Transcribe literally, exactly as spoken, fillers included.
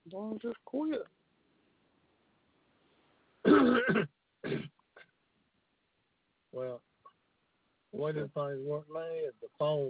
Don't just quit. Well, what if things weren't made? The phone